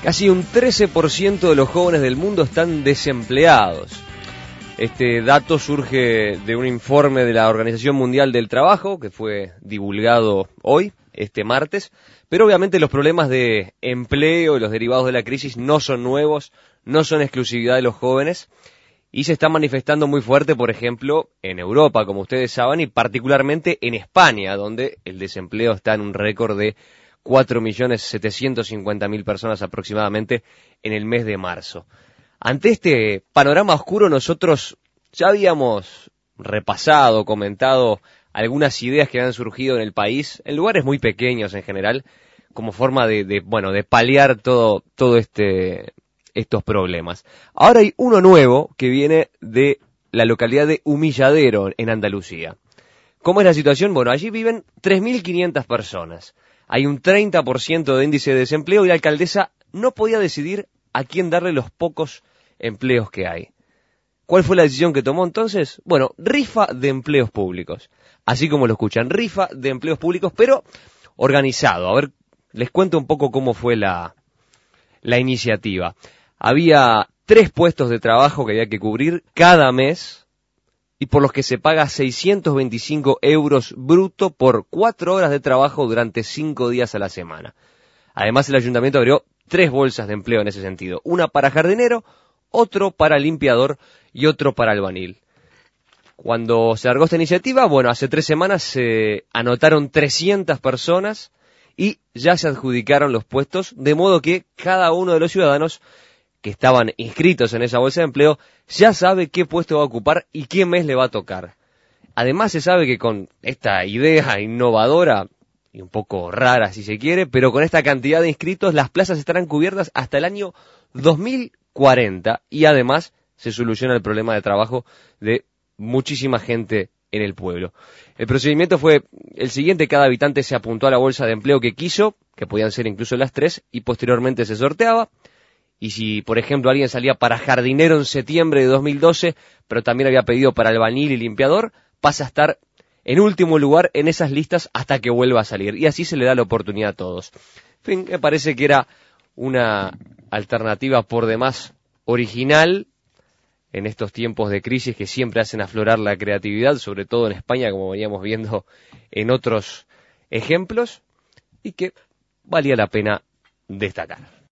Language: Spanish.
Casi un 13% de los jóvenes del mundo están desempleados. Este dato surge de un informe de la Organización Mundial del Trabajo, que fue divulgado hoy, este martes, pero obviamente los problemas de empleo y los derivados de la crisis no son nuevos, no son exclusividad de los jóvenes, y se están manifestando muy fuerte, por ejemplo, en Europa, como ustedes saben, y particularmente en España, donde el desempleo está en un récord de 4.750.000 personas aproximadamente en el mes de marzo. Ante este panorama oscuro, nosotros ya habíamos repasado, comentado algunas ideas que han surgido en el país, en lugares muy pequeños en general, como forma de paliar todo estos problemas. Ahora hay uno nuevo que viene de la localidad de Humilladero, en Andalucía. ¿Cómo es la situación? Bueno, allí viven 3.500 personas. Hay un 30% de índice de desempleo y la alcaldesa no podía decidir a quién darle los pocos empleos que hay. ¿Cuál fue la decisión que tomó entonces? Bueno, rifa de empleos públicos. Así como lo escuchan, rifa de empleos públicos, pero organizado. A ver, les cuento un poco cómo fue la iniciativa. Había 3 puestos de trabajo que había que cubrir cada mes y por los que se paga 625 euros bruto por 4 horas de trabajo durante 5 días a la semana. Además, el ayuntamiento abrió 3 bolsas de empleo en ese sentido. Una para jardinero, otro para limpiador y otro para albañil. Cuando se largó esta iniciativa, bueno, hace 3 semanas se anotaron 300 personas y ya se adjudicaron los puestos, de modo que cada uno de los ciudadanos que estaban inscritos en esa bolsa de empleo ya sabe qué puesto va a ocupar y qué mes le va a tocar. Además se sabe que con esta idea innovadora, y un poco rara si se quiere, pero con esta cantidad de inscritos las plazas estarán cubiertas hasta el año 2040 y además se soluciona el problema de trabajo de muchísima gente en el pueblo. El procedimiento fue el siguiente: cada habitante se apuntó a la bolsa de empleo que quiso, que podían ser incluso las 3, y posteriormente se sorteaba. Y si, por ejemplo, alguien salía para jardinero en septiembre de 2012, pero también había pedido para albañil y limpiador, pasa a estar en último lugar en esas listas hasta que vuelva a salir. Y así se le da la oportunidad a todos. En fin, me parece que era una alternativa por demás original en estos tiempos de crisis que siempre hacen aflorar la creatividad, sobre todo en España, como veníamos viendo en otros ejemplos, y que valía la pena destacar.